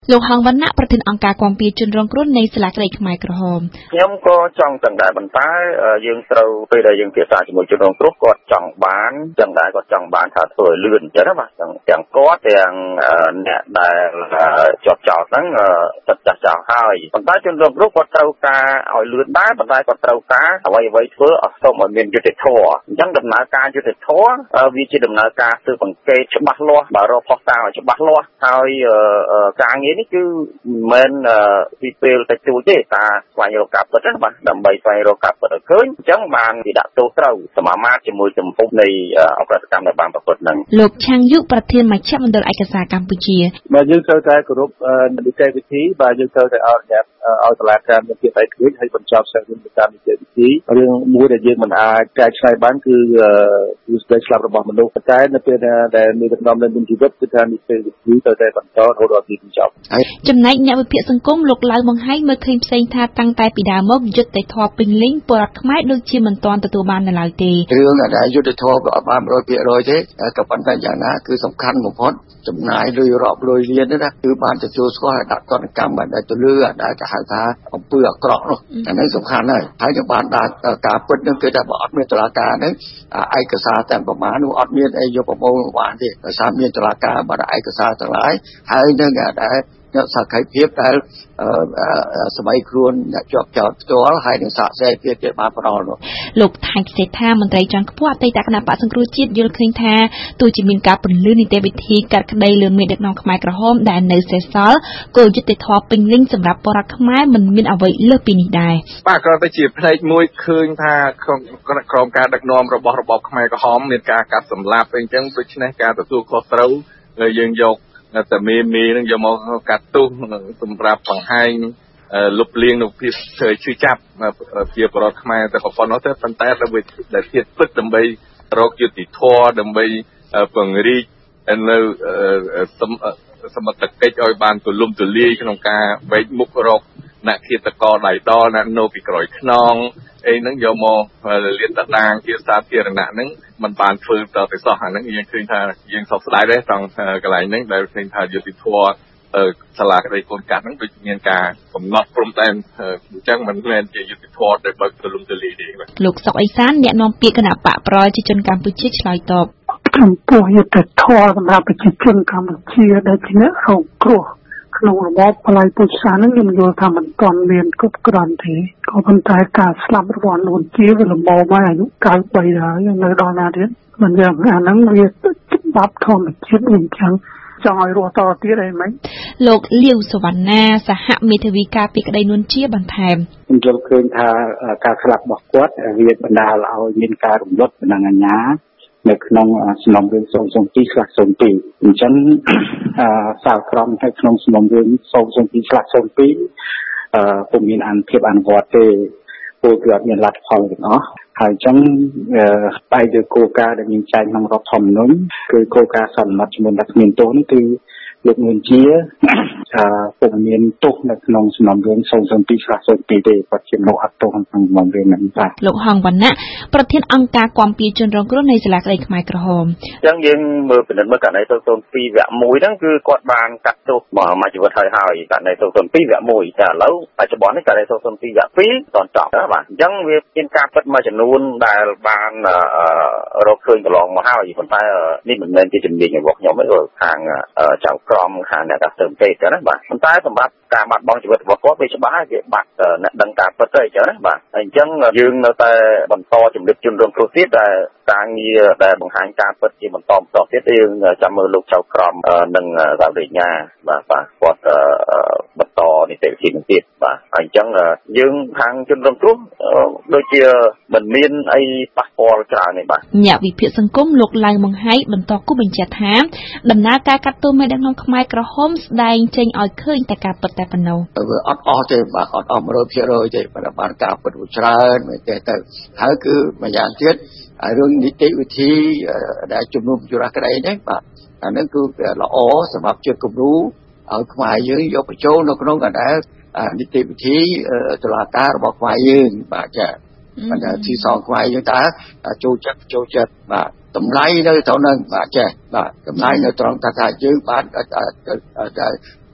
លោកហងវណ្ណៈប្រធានអង្គការគាំពារជនរងគ្រោះនៃសាលាក្តីខ្មែរក្រហមខ្ញុំក៏ចង់ទាំងដែរប៉ុន្តែយើងត្រូវពេលដែលយើងភាសាជាមួយជនរងគ្រោះគាត់ចង់បានទាំងដែរគាត់ចង់បានថាធ្វើឲ្យលឿនអញ្ចឹងណាបាទទាំងគាត់ទាំងអ្នកដែលជាប់ចោតហ្នឹងចិត្តចាស់ហើយប៉ុន្តែជនរងគ្រោះគាត់ត្រូវការឲ្យលឿនដែរប៉ុន្តែគាត់ត្រូវការអ្វីធ្វើឲ្យសូមឲ្យមានយុត្តិធម៌អញ្ចឹងដំណើរការយុត្តិធម៌វាជាដំណើរការស៊ើបអង្កេតច្បាស់លាស់បើរកផុសតាងឲ្យច្បាស់លាស់ហើយការងារនេះគឺមិនពីពេលតែជួលទេតាស្វែងរកការពិតណាបាទដើម្បីស្វែងរកការពិតឲ្យឃើញអញ្ចឹងបានគេដាក់ទោសត្រូវសមាមាត្រជាមួយទំហំនៃអក្រិតកម្មដែលបានប្រព្រឹត្តហ្នឹងលោកឆាងយុប្រធានមជ្ឈមណ្ឌលឯកសារកម្ពុជាបាទយើងត្រូវតែគោរពនីតិវិធីបាទយើងត្រូវតែអនុញ្ញាតឲ្យតុលាការមានភាពឯករាជ្យហើយបញ្ចប់សារទៅតាមនីតិវិធីរឿងមួយដែលយើងមិនអាចកែច្នៃបានគឺស្ដីស្លាប់របស់មនុស្សតែនៅពេលដែលមានដំណំនៅមានជីវិតគឺថានីតិវិធីត្រូវតែបន្តរហូតដល់ទីបញ្ចប់ចំណែកអ្នកវិភាគសង្គមលោកឡៅបង្ហាញមើលឃើញផ្សេងថាតាំងតែពីដើមមកយុត្តិធម៌ពេញលេញពលរដ្ឋខ្មែរដូចជាមិនទាន់ទទួលបាននៅឡើយទេរឿងដែលយុត្តិធម៌ក៏អត់បាន 100% ទេក៏ប៉ុន្តែយ៉ាងណាគឺសំខាន់បំផុតចំណាយលុយរាប់លុយលានណាគឺបានទទួលស្គាល់ដាក់ទណ្ឌកម្មបានដែលទៅលើដែលគេហៅថាអំពើអាក្រក់នោះអានេះសំខាន់ហើយយើងបានដាក់ការពិតនឹងគឺថាបើអត់មានតុលាការហ្នឹងឯកសារទាំងប្រមាណនោះអត់មានអីយកប្រមូលបានទេដោយសារមានតុលាការបានឯកសារទាំងឡាយហើយនឹងដែលអ្នកសាខិភាពដែលសម័យខ្លួនអ្នកជាប់ចោតផ្ទាល់ហើយនឹងសាកសែភាពគេបានផ្ដល់នោះលោកថៃសេដ្ឋាមន្ត្រីជាន់ខ្ពស់អតីតគណៈបក្សសង្គ្រោះជាតិយល់ឃើញថាទោះជាមានការពន្លឺនីតិវិធីកាត់ក្តីលើមេដឹកនាំខ្មែរក្រហមដែលនៅសេសសល់ក៏យុត្តិធម៌ពេញលេញសម្រាប់ពលរដ្ឋខ្មែរមិនមានអ្វីលើសពីនេះដែរបាទគ្រាន់តែជាផ្នែកមួយឃើញថាក្រមការដឹកនាំរបស់របបខ្មែរក្រហមមានការកាត់សម្លាប់អីចឹងដូច្នេះការទទួលខុសត្រូវយើងយកតែមេនឹងយកមកកាត់ទោសសម្រាប់បង្ហាញលុបលាងនូវភាពឈឺចាប់ជាបរិបទខ្មែរតែប៉ុណ្ណោះទេប៉ុន្តែដើម្បីដែលភាពពិតដើម្បីរកយុត្តិធម៌ដើម្បីពង្រីកនៅសមត្ថកិច្ចឲ្យបានទូលំទូលាយក្នុងការវែកមុខរកអ្នកឃាតករដៃដល់អ្នកនៅពីក្រោយខ្នងអីហ្នឹងយកមកលាតត្រដាងជាសាធារណៈហ្នឹងมันបានធ្វើតទៅសោះអាហ្នឹងយើងឃើញថាយើងសោកស្ដាយដែរត្រង់កន្លែងហ្នឹងដែលឃើញថាយុត្តិធម៌សាលាក្តីកូនកាត់ហ្នឹងដូចមានការកំណត់ព្រំដែនអញ្ចឹងមិនមែនជាយុត្តិធម៌ដែលបើកទូលំទូលាយទេលោកសុកអេសានអ្នកនាំពាក្យគណៈបកប្រជាជនកម្ពុជាឆ្លើយតបចំពោះយុត្តិធម៌សម្រាប់ប្រជាជនកម្ពុជាដែលជាអ្នករងគ្រោះក្នុងរបបបល្ល័ង្កពុជសាសន៍នឹងខ្ញុំយល់ថាមិនទាន់មានគ្រប់គ្រាន់ទេក៏ប៉ុន្តែការស្លាប់របស់នួនជាវាលំមកមកអាយុ93ហើយនៅដល់ណាទៀតមិនយ៉ាងអាហ្នឹងវាច្បាប់ធម្មជាតិអញ្ចឹងចង់ឲ្យរស់តទៀតអីមិនលោកលាវសវណ្ណាសហមេធាវីការពីក្តីនួនជាបន្ថែមខ្ញុំយល់ឃើញថាការស្លាប់របស់គាត់វាបណ្ដាលឲ្យមានការរំលត់បណ្ដាញអាជ្ញានៅក្នុងសំណុំរឿង002/02អញ្ចឹងសាលក្រមនៅក្នុងសំណុំរឿង002/02ពុំមានអនុភាពអនុវត្តទេពលគឺអត់មានលទ្ធផលទាំងអស់ហើយអញ្ចឹងបែរទៅគោលការណ៍ដែលមានចែងក្នុងរដ្ឋធម្មនុញ្ញគឺគោលការណ៍សន្មតជំនុំដាក់គ្មានទោសនេះគឺលោកនួនជាពុំមានទោសនៅក្នុងសំណុំរឿង002/02ទេគាត់ជាលោកអត់ទោសក្នុងសំណុំរឿងហ្នឹងបាទលោកហងវណ្ណៈប្រធានអង្គការគាំពារជនរងគ្រោះនៃសាលាក្តីខ្មែរក្រហមអញ្ចឹងយើងមើលពិនិត្យមើលករណី002វគ្គ1ហ្នឹងគឺគាត់បានកាត់ទោសមួយជីវិតហើយករណី002វគ្គ1តែឥឡូវបច្ចុប្បន្ននេះករណី002វគ្គ2តន់ចប់បាទអញ្ចឹងវាមានការពិតមួយចំនួនដែលបានរកឃើញកន្លងមកហើយប៉ុន្តែនេះមិនមែនជាជំនាញរបស់ខ្ញុំទេខាងចៅក្រមខាងអ្នកកាត់ទើទេចឹងណាបាទប៉ុន្តែសម្រាប់ការបាត់បង់ជីវិតរបស់គាត់វាច្បាស់ហើយវាបាត់អ្នកដឹងការពិតទេចឹងណាបាទអញ្ចឹងយើងនៅតែបន្តជំរាបជូនរងគ្រោះទៀតដែលការងារដែលបង្ហាញការពិតជាបន្តទៀតយើងចាំមើលលោកចៅក្រមនិងសាវរិញ្ញាបាទគាត់បន្តនីតិវិធីនឹងទៀតបាទហើយអញ្ចឹងយើងខាងជនរងគ្រោះដូចជាមិនមានអីប៉ះពាល់ច្រើនទេបាទអ្នកវិភាគសង្គមលោកឡៅបង្ហៃបន្តគូបញ្ជាក់ថាដំណើរការកាត់ទោសមេដឹកនាំខ្មែរក្រហមស្ដែងចេញឲ្យឃើញតែការពិតតែប៉ុណ្ណោះអត់អស់ទេបាទអត់អស់ 100% ទេប៉ុន្តែបានការពិតច្រើនមែនទេទៅហើយគឺម្យ៉ាងទៀតរឿងនីតិវិធីដែលជំនុំជម្រះក្តីនេះបាទអានឹងគឺល្អសម្រាប់ជាគំរូឲ្យខ្មែរយើងយកបញ្ចូលនៅក្នុងកណ្ដាលនីតិវិធីតុលាការរបស់ខ្មែរយើងបាទចាប៉ុន្តែទីសងខ្មែរយើងតើចូលចិត្តបាទតម្លៃនៅត្រង់ហ្នឹងបាទចេះបាទតម្លៃនៅត្រង់ថាយើងបាន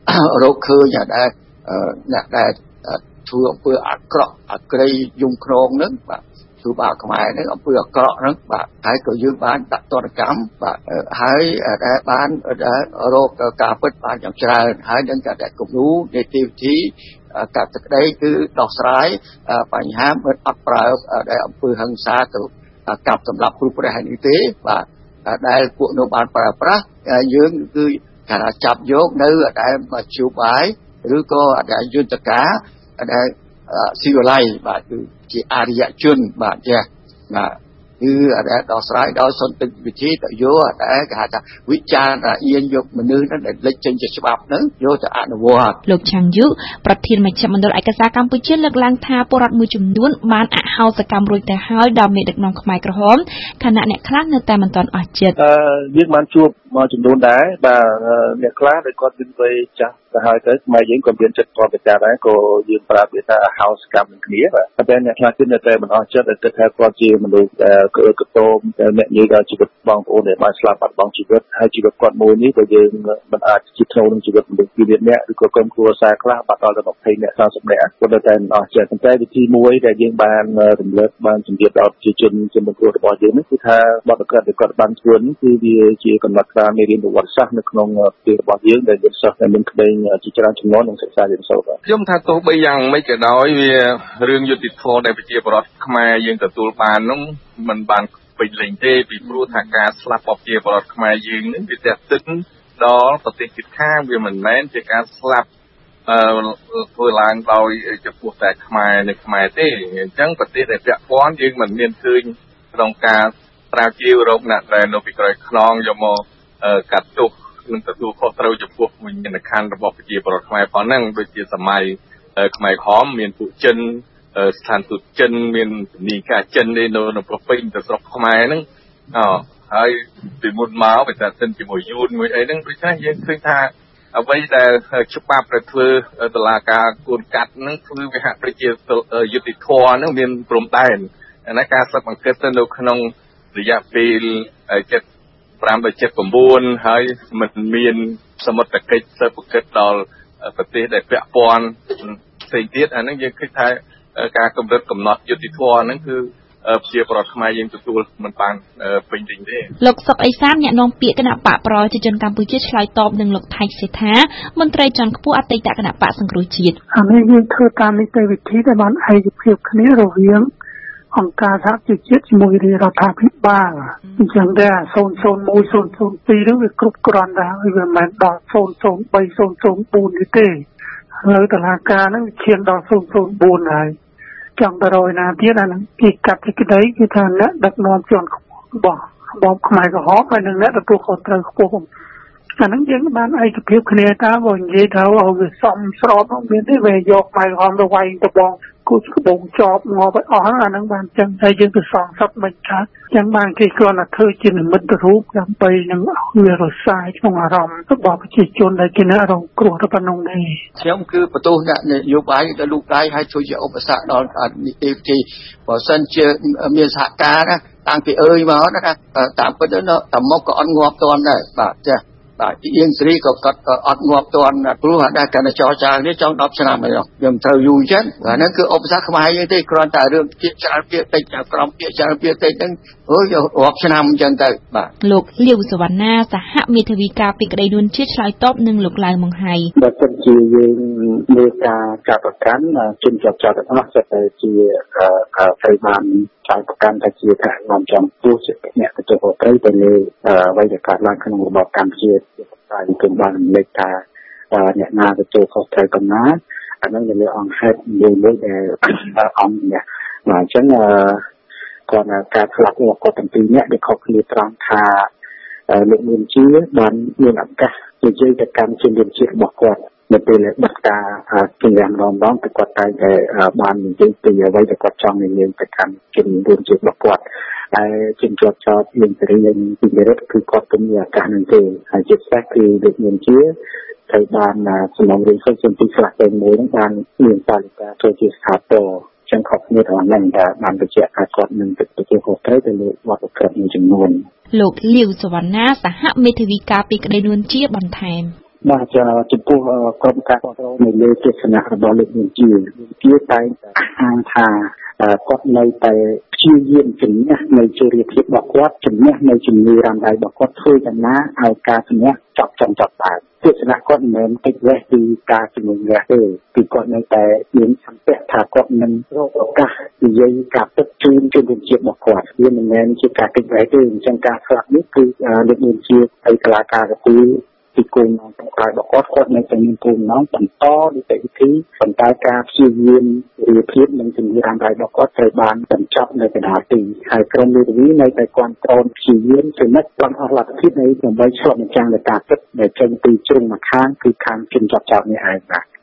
រកឃើញដែលអ្នកដែលធ្វើអំពើអាក្រក់អាក្រីយំខ្នងហ្នឹងបាទគឺបាទខ្មែរហ្នឹងអំពើអាក្រក់ហ្នឹងបាទហើយក៏យើងបានដាក់ទណ្ឌកម្មបាទហើយដែលបានរកការពិតបានយ៉ាងច្រើនហើយនឹងក៏ដែលគំនូនីតិវិធីកាត់ទឹកដីគឺដោះស្រាយបញ្ហាមិនអត់ប្រើដែលអំពើហិង្សាទៅកាប់សម្លាប់គ្រូព្រះនេះទេបាទដែលពួកនោះបានប្រើប្រាស់យើងគឺការចាប់យកនៅដែលមជ្ឈបាយឬក៏ដែលយន្តការដែលស៊ីវិល័យបាទគឺជាអរិយជនបាទចាបាទគឺដែលដោះស្រាយដោយសន្តិវិធីទៅយកដែលគេហៅថាវិចារណាអៀនយកមនុស្សហ្នឹងដែលលេចចេញជាច្បាប់ហ្នឹងយកទៅអនុវត្តលោកឆាំងយុប្រធានមជ្ឈមណ្ឌលឯកសារកម្ពុជាលើកឡើងថាពលរដ្ឋមួយចំនួនបានអហោសកម្មរួចទៅហើយដល់មេដឹកនាំខ្មែរក្រហមខណៈអ្នកខ្លះនៅតែមិនទាន់អស់ចិត្តយើងបានជួបមកចំនួនដែរបាទអ្នកខ្លះដែលគាត់មានវ័យចាស់ទៅហើយទៅខ្មែរយើងក៏មានចិត្តគាត់ទៅចាស់ដែរក៏យើងប្រាប់ថាអហោសកម្មនឹងគ្នាបាទតែអ្នកខ្លះគឺនៅតែមិនអស់ចិត្តដែលគិតថាគាត់ជាមនុស្សកតោមដែលអ្នកនិយាយដល់ជីវិតបងប្អូនដែលបានស្លាប់បាត់បង់ជីវិតហើយជីវិតគាត់មួយនេះក៏យើងមិនអាចជាធ្នូនឹងជីវិតមនុស្សពីរនាក់ឬក៏ក្រុមគ្រួសារខ្លះបាត់ដល់ទៅ20នាក់30នាក់គាត់នៅតែមិនអស់ចិត្តប៉ុន្តែវិធីមួយដែលយើងបានរំលឹកបានជម្រាបដល់ប្រជាជនជាមង្គលរបស់យើងនេះគឺថាបទកាត់ដែលគាត់បានធ្វើនេះគឺវាជាកំណត់ការមេរៀនប្រវត្តិសាស្ត្រនៅក្នុងប្រទេសរបស់យើងដែលយើងសិស្សដែលមានក្តីជាច្រើនចំនួននឹងសិក្សារៀនសូត្រខ្ញុំថាទោះបីយ៉ាងម៉េចក៏ដោយវារឿងយុត្តិធម៌ដែលប្រជាពលរដ្ឋខ្មែរយើងទទួលបាននោះមិនបានពេញលេញទេពីព្រោះថាការស្លាប់របស់ប្រជាពលរដ្ឋខ្មែរយើងនេះវាទះទឹកដល់ប្រទេសជិតខាងវាមិនមែនជាការស្លាប់ធ្វើឡើងដោយចំពោះតែខ្មែរនៅខ្មែរទេអញ្ចឹងប្រទេសដែលពាក់ព័ន្ធយើងមិនមានឃើញក្នុងការស្រាវជ្រាវរកអ្នកដែលនៅពីក្រោយខ្នងយកមកកាត់ទោសនិងទទួលខុសត្រូវចំពោះវិញ្ញាណក្ខន្ធរបស់ប្រជាពលរដ្ឋខ្មែរប៉ុណ្ណឹងដូចជាសម័យខ្មែរក្រហមមានពួកចិនស្ថានទូតចិនមានជំនាញការចិននៅប្រពៃទៅស្រុកខ្មែរហ្នឹងហើយពីមុនមកវាតែសិនជាមួយយួនមួយអីហ្នឹងដូច្នេះយើងឃើញថាអ្វីដែលច្បាប់ដែលធ្វើតុលាការគួនកាត់ហ្នឹងគឺវាហាក់ដូចជាយុត្តិធម៌ហ្នឹងមានព្រំដែនណាការស៊ើបអង្កេតទៅនៅក្នុងរយៈពេល75ដល់79ហើយមិនមានសមត្ថកិច្ចស៊ើបអង្កេតដល់ប្រទេសដែលពាក់ព័ន្ធផ្សេងទៀតអាហ្នឹងយើងឃើញថាការកម្រិតកំណត់យុត្តិធម៌ហ្នឹងគឺជាប្រវត្តិខ្មែរយើងទទួលមិនបានពេញលេញទេលោកសុកអេសានអ្នកនាំពាក្យគណៈបកប្រជាជនកម្ពុជាឆ្លើយតបនឹងលោកថៃសេដ្ឋាមន្ត្រីជាន់ខ្ពស់អតីតគណៈបកសង្គ្រោះជាតិអានេះយើងធ្វើតាមនីតិវិធីដែលបានឯកភាពគ្នារវាងអង្គការសហជីវជាតិជាមួយរដ្ឋាភិបាលអញ្ចឹងដែរ001 002នឹងវាគ្រប់គ្រាន់ដែរវាមិនមែនដល់003 004ទេហើយតុលាការហ្នឹងវាឈានដល់004ហើយចង់ទៅរយណាទៀតអាហ្នឹងគេកាត់សេចក្តីគឺថាអ្នកដឹកនាំជាន់ខ្ពស់របស់របបខ្មែរក្រហមហើយនឹងអ្នកទទួលខុសត្រូវខ្ពស់អាហ្នឹងយើងបានឯកភាពគ្នាតាបើនិយាយថាឲ្យវាសមស្របមានទេវាយកខ្មែរក្រហមទៅវាយទៅបងគូក្បូងចប់ងាប់ឲ្យអស់អាហ្នឹងបានចឹងតែយើងទៅសងសឹកមិនខាតចឹងបានគេគ្រាន់តែធ្វើជានិមិត្តរូបដើម្បីនឹងឲ្យវារសាយក្នុងអារម្មណ៍របស់ប្រជាជនដែលគេនៅរងគ្រោះទៅប៉ុណ្ណឹងទេខ្ញុំគឺបន្ទោសអ្នកនយោបាយដែលលោកដៃឲ្យជួយជាឧបសគ្គដល់នីតិវិធីបើសិនជាមានសហការណាតាំងពីមកណាតាមពិតទៅតាមមកក៏អត់ងាប់តន់ដែរបាទចាបាទអៀងសេរីក៏គាត់អត់ងាប់តន់ព្រោះតែកណ្ដាចរចានេះចង់10ឆ្នាំហើយខ្ញុំត្រូវយូរអញ្ចឹងហ្នឹងគឺឧបសគ្គខ្មែរយើងទេគ្រាន់តែរឿងពាក្យច្រើនពាក្យតិចក្រំពាក្យច្រើនពាក្យតិចហ្នឹងរាប់ឆ្នាំអញ្ចឹងទៅបាទលោកលាវសវណ្ណាសហមេធាវីការពីក្តីនួនជាតិឆ្លើយតបនឹងលោកឡៅម៉ុងហៃបើសិនជាយើងមានការចាត់ប្រកាន់ជនជាប់ចោតទាំងអស់សុទ្ធតែជាត្រូវបានចោតប្រកាន់ថាជាការនាំចំពោះជាអ្នកទទួលខុសត្រូវទៅលើអ្វីដែលកើតឡើងក្នុងរបបកម្ពុជាតែខ្ញុំបានរំលឹកថាអ្នកណាទទួលខុសត្រូវកំណាអានឹងលើអង្គហេតុមួយដែលអង្គនេះបាទអញ្ចឹងគាត់ការឆ្លាក់របស់គាត់ទាំងពីរនាក់ដែលខុសគ្នាត្រង់ថាលោកមានជាបានមានឱកាសនិយាយទៅកាន់ជនជាតិរបស់គាត់នៅពេលដែលបាត់ការជំនះម្ដងទៅគាត់តែបាននិយាយពីអ្វីដែលគាត់ចង់និយាយទៅកាន់ជនជាតិរបស់គាត់ហើយជនជាប់ចោតមានសេរីនិងពីរដ្ឋគឺគាត់ពុំមានឱកាសនឹងទេហើយជាពិសេសគឺលោកមានជាត្រូវបានសំណុំរឿងសុខជំនឿខ្លះតែមួយនឹងបានមានសាលការធ្វើជាស្ថាប័នចឹងខុសគ្នាត្រង់ហ្នឹងដែលបានបញ្ជាក់ថាគាត់នឹងទទួលខុសត្រូវទៅលើវត្តក្រឹតមួយចំនួនលោកលាវសវណ្ណាសហមេធាវីការពីក្តីនួនជាបន្ថែមបាទចំពោះក្រុមការkontrol នៅលើទស្សនៈរបស់លោកនាងជាតែខាងថាគាត់នៅតែព្យាយាមជំនះនៅជរាភាពរបស់គាត់ជំនះនៅជំងឺរ៉ាំរ៉ៃរបស់គាត់ធ្វើយ៉ាងណាឲ្យការជំនះចប់បានទស្សនៈគាត់មិនមែនតិចវេះពីការជំនះទេពីគាត់នៅតែមានសង្កេតថាគាត់នឹងរកឱកាសនិយាយការពិតជូនជនរួមជាតិរបស់គាត់វាមិនមែនជាការតិចវេះទេអញ្ចឹងការស្លាប់នេះគឺលោកនាងជាឯកលាការពីគោលនំក្នុងក្រៅរបស់គាត់នៅតែមានគោលនំបន្តនីតិវិធីប៉ុន្តែការព្យាយាមរៀបភាពនិងជំនឿរ៉ាំរ៉ៃរបស់គាត់ត្រូវបានបញ្ចប់នៅកណ្ដាលទីហើយក្រុមមេធាវីនៅតែគ្រប់គ្រងព្យាយាមចំណិតបានអស់លទ្ធភាពដើម្បីឆ្លុះបញ្ចាំងលើការពិតដែលចេញពីជ្រុងម្ខាងគឺខាងជនជាប់ចោតនេះឯងបាទ